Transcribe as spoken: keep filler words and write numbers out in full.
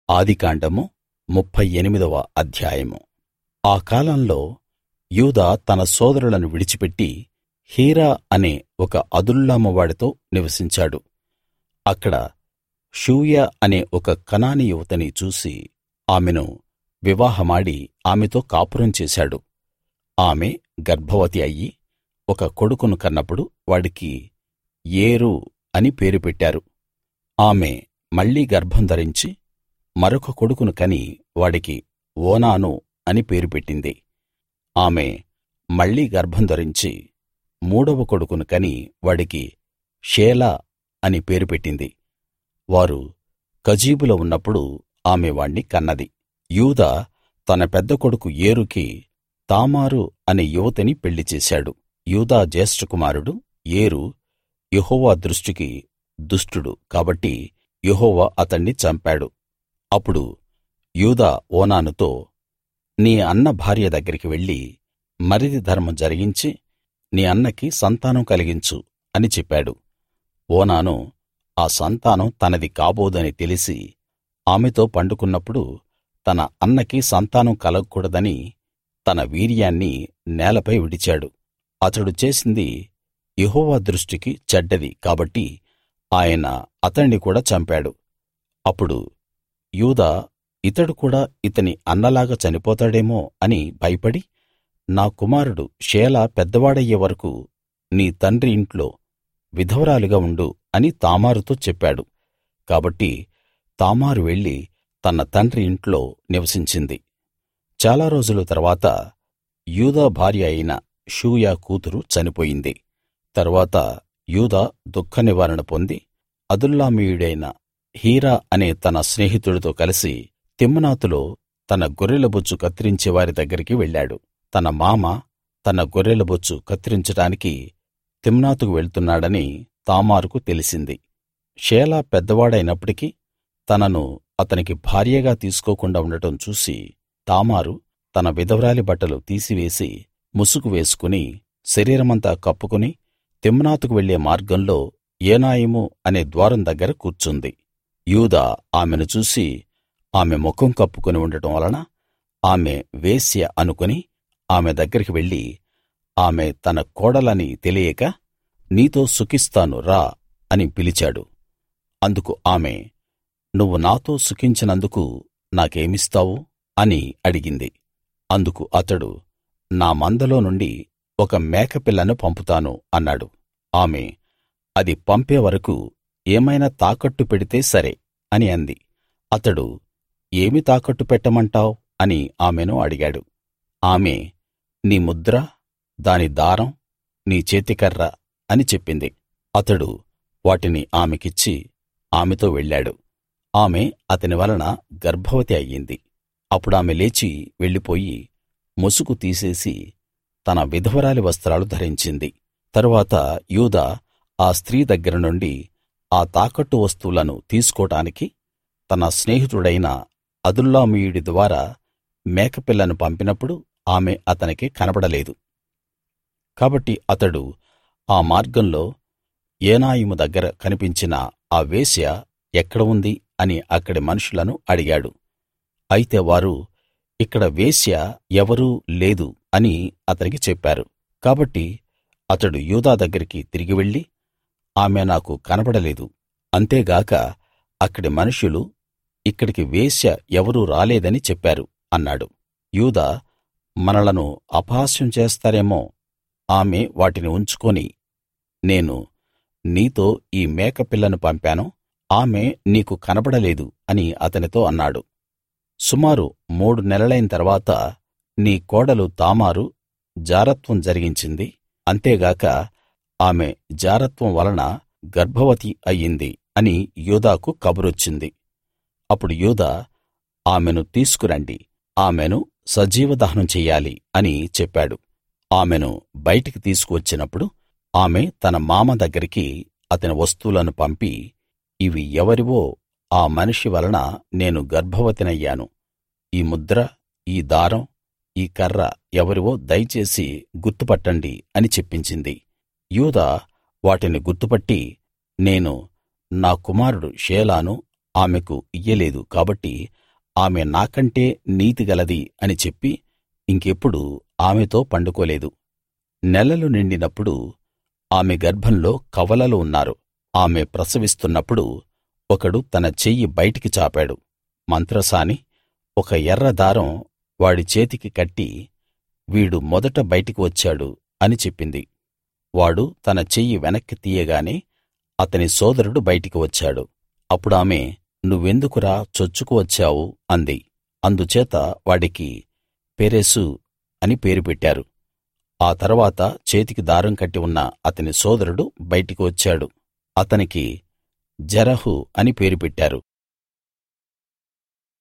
ఆదికాండము ముప్ఫై ఎనిమిదవ అధ్యాయము. ఆ కాలంలో యూదా తన సోదరులను విడిచిపెట్టి హీరా అనే ఒక అదుల్లాము వాడితో నివసించాడు. అక్కడ షూయ అనే ఒక కనానీ యువతిని చూసి ఆమెను వివాహమాడి ఆమెతో కాపురం చేశాడు. ఆమె గర్భవతి అయ్యి ఒక కొడుకును కన్నప్పుడు వాడికి ఏరు అని పేరు పెట్టారు. ఆమె మళ్ళీ గర్భం ధరించి మరొక కొడుకును కని వాడికి ఓనాను అని పేరు పెట్టింది. ఆమె మళ్ళీ గర్భం ధరించి మూడవ కొడుకును కని వాడికి షేలా అని పేరు పెట్టింది. వారు కజీబులో ఉన్నప్పుడు ఆమె వాణ్ణి కన్నది. యూదా తన పెద్ద కొడుకు ఏరుకి తామారు అనే యువతిని పెళ్లి చేశాడు. యూదా జ్యేష్ఠ కుమారుడు ఏరు యెహోవా దృష్టికి దుష్టుడు కాబట్టి యెహోవా అతణ్ణి చంపాడు. అప్పుడు యూదా ఓనానుతో, నీ అన్న భార్య దగ్గరికి వెళ్ళి మరిది ధర్మం జరిగించి నీ అన్నకి సంతానం కలిగించు అని చెప్పాడు. ఓనాను ఆ సంతానం తనది కాబోదని తెలిసి ఆమెతో పండుకున్నప్పుడు తన అన్నకి సంతానం కలగకూడదని తన వీర్యాన్ని నేలపై విడిచాడు. అతడు చేసింది యెహోవా దృష్టికి చెడ్డది కాబట్టి ఆయన అతణ్ణి కూడా చంపాడు. అప్పుడు యూదా ఇతడు కూడా ఇతని అన్నలాగా చనిపోతాడేమో అని భయపడి, నా కుమారుడు షేలా పెద్దవాడయ్యే వరకూ నీ తండ్రి ఇంట్లో విధవరాలిగా ఉండు అని తామారుతో చెప్పాడు. కాబట్టి తామారు వెళ్లి తన తండ్రి ఇంట్లో నివసించింది. చాలా రోజుల తరువాత యూదా భార్య అయిన షూయ కూతురు చనిపోయింది. తరువాత యూదా దుఃఖ నివారణ పొంది అదుల్లామీయుడైన హీరా అనే తన స్నేహితుడితో కలిసి తిమ్నాతులో తన గొర్రెల బొచ్చు కత్తిరించే వారి దగ్గరికి వెళ్ళాడు. తన మామ తన గొర్రెల బొచ్చు కత్తిరించడానికి తిమ్నాతుకు వెళ్తున్నాడని తామారుకు తెలిసింది. షేలా పెద్దవాడైనప్పటికీ తనను అతనికి భార్యగా తీసుకోకుండా ఉండటం చూసి తామారు తన విధవరాలి బట్టలు తీసివేసి ముసుగు వేసుకుని శరీరమంతా కప్పుకుని తిమ్నాతుకు వెళ్ళే మార్గంలో ఏనాయిము అనే ద్వారం దగ్గర కూర్చుంది. యూదా ఆమెను చూసి ఆమె ముఖం కప్పుకుని ఉండటం వలన ఆమె వేశ్య అనుకుని ఆమె దగ్గరికి వెళ్ళి ఆమె తన కోడలని తెలియక, నీతో సుఖిస్తాను రా అని పిలిచాడు. అందుకు ఆమె, నువ్వు నాతో సుఖించినందుకు నాకేమిస్తావు అని అడిగింది. అందుకు అతడు, నా మందలో నుండి ఒక మేకపిల్లను పంపుతాను అన్నాడు. ఆమె, అది పంపే వరకు ఏమైనా తాకట్టు పెడితే సరే అని అంది. అతడు, ఏమి తాకట్టు పెట్టమంటావ్ అని ఆమెను అడిగాడు. ఆమె, నీ ముద్ర, దాని దారం, నీ చేతికర్ర అని చెప్పింది. అతడు వాటిని ఆమెకిచ్చి ఆమెతో వెళ్ళాడు. ఆమె అతని వలన గర్భవతి అయ్యింది. అప్పుడామె లేచి వెళ్ళిపోయి ముసుగు తీసేసి తన విధవరాలి వస్త్రాలు ధరించింది. తరువాత యూదా ఆ స్త్రీ దగ్గర నుండి ఆ తాకట్టు వస్తువులను తీసుకోడానికి తన స్నేహితుడైన అదుల్లామీయుడి ద్వారా మేకపిల్లను పంపినప్పుడు ఆమె అతనికి కనబడలేదు. కాబట్టి అతడు ఆ మార్గంలో ఏనాయిము దగ్గర కనిపించిన ఆ వేశ్య ఎక్కడ ఉంది అని అక్కడి మనుషులను అడిగాడు. అయితే వారు, ఇక్కడ వేశ్య ఎవరూ లేదు అని అతనికి చెప్పారు. కాబట్టి అతడు యూదా దగ్గరికి తిరిగి వెళ్ళి, ఆమె నాకు కనబడలేదు, అంతేగాక అక్కడి మనుషులు ఇక్కడికి వేశ్య ఎవరూ రాలేదని చెప్పారు అన్నాడు. యూదా, మనలను అపహాస్యం చేస్తారేమో, ఆమె వాటిని ఉంచుకొని నేను నీతో ఈ మేకపిల్లను పంపాను, ఆమె నీకు కనబడలేదు అని అతనితో అన్నాడు. సుమారు మూడు నెలలైన తర్వాత నీ కోడలు తామారు జారత్వం జరిగించింది, అంతేగాక ఆమె జారత్వం వలన గర్భవతి అయ్యింది అని యూదాకు కబురొచ్చింది. అప్పుడు యూదా, ఆమెను తీసుకురండి, ఆమెను సజీవ దహనం చెయ్యాలి అని చెప్పాడు. ఆమెను బయటికి తీసుకువచ్చినప్పుడు ఆమె తన మామ దగ్గరికి అతని వస్తువులను పంపి, ఇవి ఎవరివో ఆ మనిషి వలన నేను గర్భవతినయ్యాను. ఈ ముద్ర, ఈ దారం, ఈ కర్ర ఎవరివో దయచేసి గుర్తుపట్టండి అని చెప్పించింది. యూదా వాటిని గుర్తుపట్టి, నేను నా కుమారుడు షేలాను ఆమెకు ఇయ్యలేదు కాబట్టి ఆమె నాకంటే నీతిగలది అని చెప్పి ఇంకెప్పుడూ ఆమెతో పండుకోలేదు. నెలలు నిండినప్పుడు ఆమె గర్భంలో కవలలు ఉన్నారు. ఆమె ప్రసవిస్తున్నప్పుడు ఒకడు తన చెయ్యి బయటికి చాపాడు. మంత్రసాని ఒక ఎర్ర దారం వాడి చేతికి కట్టి, వీడు మొదట బయటికి వచ్చాడు అని చెప్పింది. వాడు తన చెయ్యి వెనక్కి తీయగానే అతని సోదరుడు బయటికి వచ్చాడు. అప్పుడామె, నువ్వెందుకురా చొచ్చుకు వచ్చావు అంది. అందుచేత వాడికి పెరెసు అని పేరు పెట్టారు. ఆ తరువాత చేతికి దారం కట్టి ఉన్న అతని సోదరుడు బయటికి వచ్చాడు. అతనికి జెరహు అని పేరు పెట్టారు.